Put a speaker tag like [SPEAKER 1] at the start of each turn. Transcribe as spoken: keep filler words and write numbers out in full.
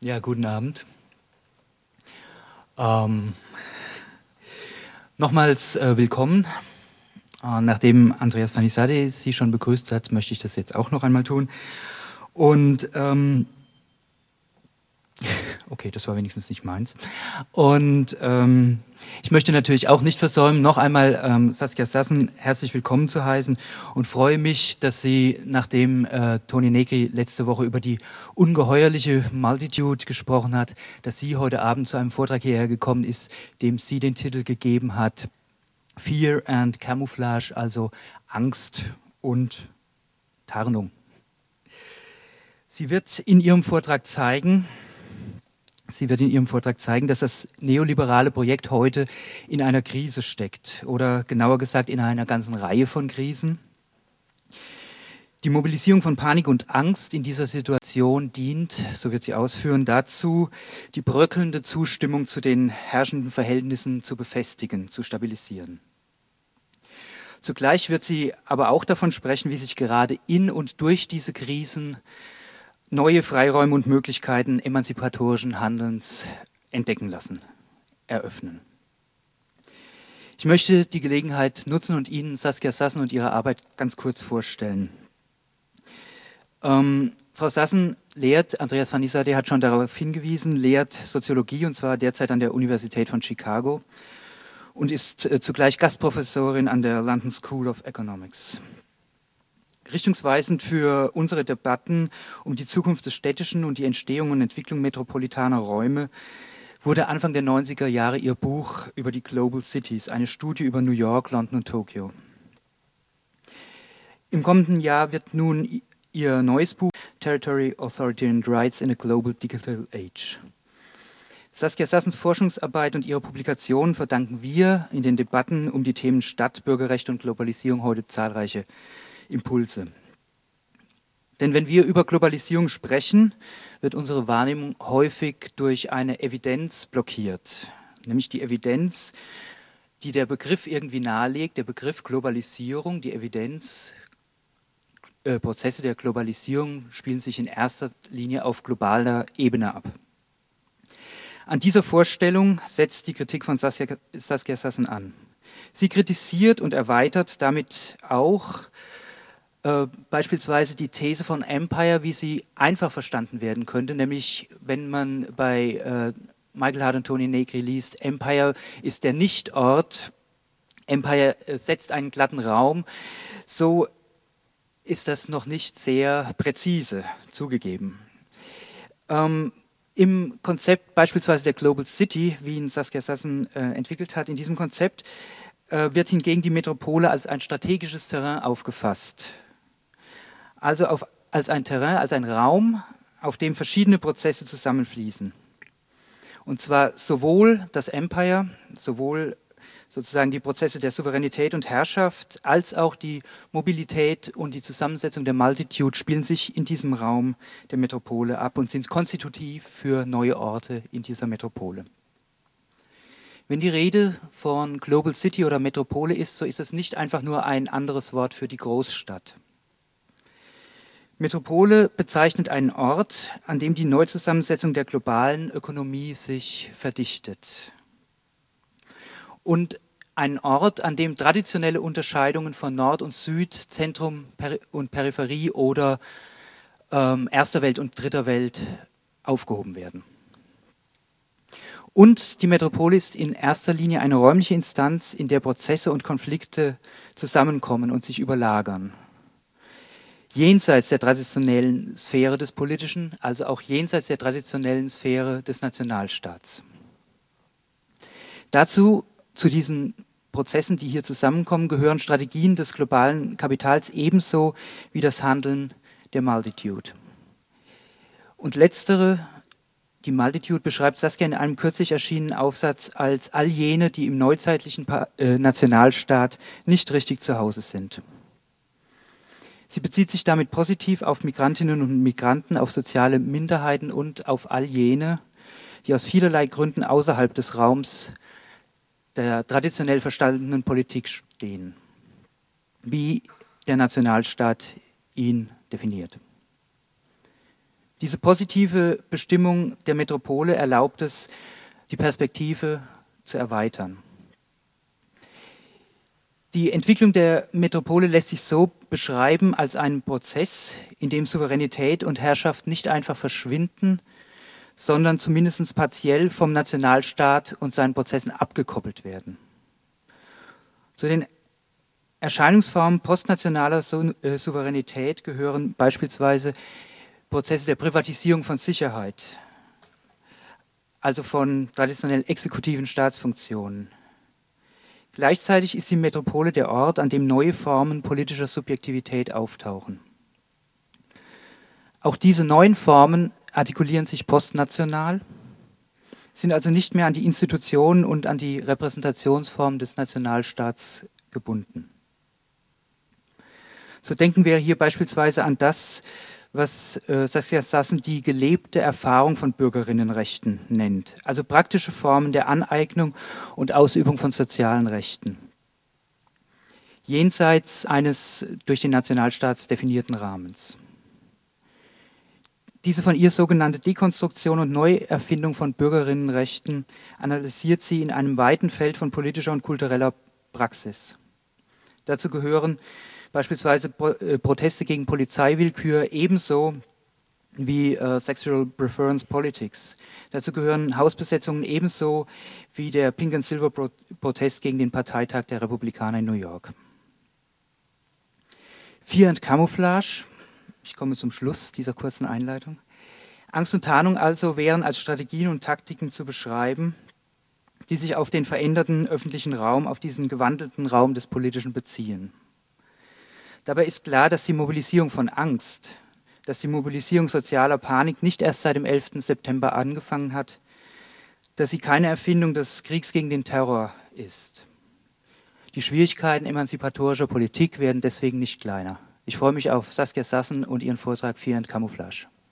[SPEAKER 1] Ja, guten Abend. Ähm, nochmals äh, willkommen. Äh, nachdem Andreas Vanissade Sie schon begrüßt hat, möchte ich das jetzt auch noch einmal tun. Und ähm, okay, das war wenigstens nicht meins. Und ähm, ich möchte natürlich auch nicht versäumen, noch einmal ähm, Saskia Sassen herzlich willkommen zu heißen und freue mich, dass sie, nachdem äh, Toni Negri letzte Woche über die ungeheuerliche Multitude gesprochen hat, dass sie heute Abend zu einem Vortrag hierher gekommen ist, dem sie den Titel gegeben hat, Fear and Camouflage, also Angst und Tarnung. Sie wird in ihrem Vortrag zeigen, Sie wird in ihrem Vortrag zeigen, dass das neoliberale Projekt heute in einer Krise steckt oder genauer gesagt in einer ganzen Reihe von Krisen. Die Mobilisierung von Panik und Angst in dieser Situation dient, so wird sie ausführen, dazu, die bröckelnde Zustimmung zu den herrschenden Verhältnissen zu befestigen, zu stabilisieren. Zugleich wird sie aber auch davon sprechen, wie sich gerade in und durch diese Krisen neue Freiräume und Möglichkeiten emanzipatorischen Handelns entdecken lassen, eröffnen. Ich möchte die Gelegenheit nutzen und Ihnen Saskia Sassen und ihre Arbeit ganz kurz vorstellen. Ähm, Frau Sassen lehrt, Andreas Vanissade hat schon darauf hingewiesen, lehrt Soziologie und zwar derzeit an der Universität von Chicago und ist äh, zugleich Gastprofessorin an der London School of Economics. Richtungsweisend für unsere Debatten um die Zukunft des Städtischen und die Entstehung und Entwicklung metropolitaner Räume wurde Anfang der neunziger Jahre ihr Buch über die Global Cities, eine Studie über New York, London und Tokio. Im kommenden Jahr wird nun ihr neues Buch Territory, Authority and Rights in a Global Digital Age. Saskia Sassens Forschungsarbeit und ihre Publikationen verdanken wir in den Debatten um die Themen Stadt, Bürgerrechte und Globalisierung heute zahlreiche Impulse. Denn wenn wir über Globalisierung sprechen, wird unsere Wahrnehmung häufig durch eine Evidenz blockiert, nämlich die Evidenz, die der Begriff irgendwie nahelegt, der Begriff Globalisierung, die Evidenz, äh, Prozesse der Globalisierung spielen sich in erster Linie auf globaler Ebene ab. An dieser Vorstellung setzt die Kritik von Saskia, Saskia Sassen an. Sie kritisiert und erweitert damit auch Äh, beispielsweise die These von Empire, wie sie einfach verstanden werden könnte, nämlich wenn man bei äh, Michael Hart und Toni Negri liest, Empire ist der Nichtort, Empire äh, setzt einen glatten Raum, so ist das noch nicht sehr präzise zugegeben. Ähm, Im Konzept beispielsweise der Global City, wie ihn Saskia Sassen äh, entwickelt hat, in diesem Konzept äh, wird hingegen die Metropole als ein strategisches Terrain aufgefasst. Also auf, als ein Terrain, als ein Raum, auf dem verschiedene Prozesse zusammenfließen. Und zwar sowohl das Empire, sowohl sozusagen die Prozesse der Souveränität und Herrschaft, als auch die Mobilität und die Zusammensetzung der Multitude spielen sich in diesem Raum der Metropole ab und sind konstitutiv für neue Orte in dieser Metropole. Wenn die Rede von Global City oder Metropole ist, so ist es nicht einfach nur ein anderes Wort für die Großstadt. Metropole bezeichnet einen Ort, an dem die Neuzusammensetzung der globalen Ökonomie sich verdichtet. Und einen Ort, an dem traditionelle Unterscheidungen von Nord und Süd, Zentrum und Peripherie oder ähm, erster Welt und dritter Welt aufgehoben werden. Und die Metropole ist in erster Linie eine räumliche Instanz, in der Prozesse und Konflikte zusammenkommen und sich überlagern. Jenseits der traditionellen Sphäre des Politischen, also auch jenseits der traditionellen Sphäre des Nationalstaats. Dazu, zu diesen Prozessen, die hier zusammenkommen, gehören Strategien des globalen Kapitals ebenso wie das Handeln der Multitude. Und letztere, die Multitude, beschreibt Saskia in einem kürzlich erschienenen Aufsatz als all jene, die im neuzeitlichen Nationalstaat nicht richtig zu Hause sind. Sie bezieht sich damit positiv auf Migrantinnen und Migranten, auf soziale Minderheiten und auf all jene, die aus vielerlei Gründen außerhalb des Raums der traditionell verstandenen Politik stehen, wie der Nationalstaat ihn definiert. Diese positive Bestimmung der Metropole erlaubt es, die Perspektive zu erweitern. Die Entwicklung der Metropole lässt sich so beschreiben als einen Prozess, in dem Souveränität und Herrschaft nicht einfach verschwinden, sondern zumindest partiell vom Nationalstaat und seinen Prozessen abgekoppelt werden. Zu den Erscheinungsformen postnationaler Souveränität gehören beispielsweise Prozesse der Privatisierung von Sicherheit, also von traditionell exekutiven Staatsfunktionen. Gleichzeitig ist die Metropole der Ort, an dem neue Formen politischer Subjektivität auftauchen. Auch diese neuen Formen artikulieren sich postnational, sind also nicht mehr an die Institutionen und an die Repräsentationsform des Nationalstaats gebunden. So denken wir hier beispielsweise an das, was äh, Saskia Sassen die gelebte Erfahrung von Bürgerinnenrechten nennt, also praktische Formen der Aneignung und Ausübung von sozialen Rechten, jenseits eines durch den Nationalstaat definierten Rahmens. Diese von ihr sogenannte Dekonstruktion und Neuerfindung von Bürgerinnenrechten analysiert sie in einem weiten Feld von politischer und kultureller Praxis. Dazu gehören beispielsweise Proteste gegen Polizeiwillkür ebenso wie äh, Sexual Preference Politics. Dazu gehören Hausbesetzungen ebenso wie der Pink and Silver Protest gegen den Parteitag der Republikaner in New York. Fear and Camouflage, ich komme zum Schluss dieser kurzen Einleitung. Angst und Tarnung also wären als Strategien und Taktiken zu beschreiben, die sich auf den veränderten öffentlichen Raum, auf diesen gewandelten Raum des Politischen beziehen. Dabei ist klar, dass die Mobilisierung von Angst, dass die Mobilisierung sozialer Panik nicht erst seit dem elften September angefangen hat, dass sie keine Erfindung des Kriegs gegen den Terror ist. Die Schwierigkeiten emanzipatorischer Politik werden deswegen nicht kleiner. Ich freue mich auf Saskia Sassen und ihren Vortrag Fear and Camouflage.